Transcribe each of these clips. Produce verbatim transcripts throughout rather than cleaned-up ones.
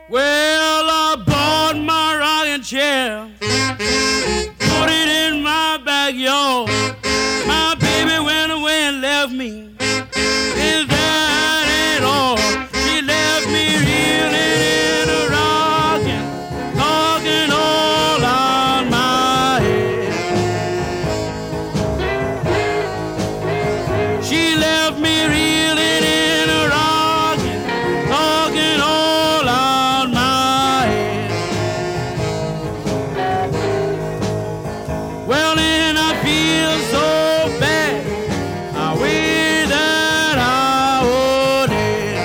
Well, I bought my rocking chair, put it in my backyard. My baby went away and left me. Is that it all? She left me reeling in a rocking, talking all on my head. She left me reeling in a rocking, talking all on my head. Well, then I feel so bad. I wish that I would dead.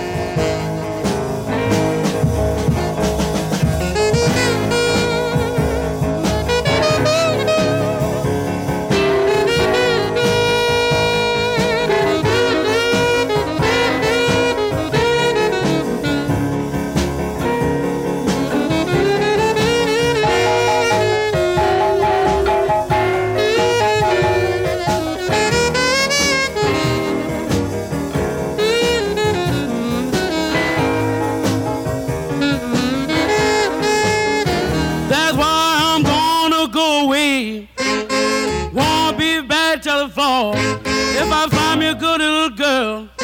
That's why I'm gonna go away. Won't be back till the fall. If I find me a good little girl,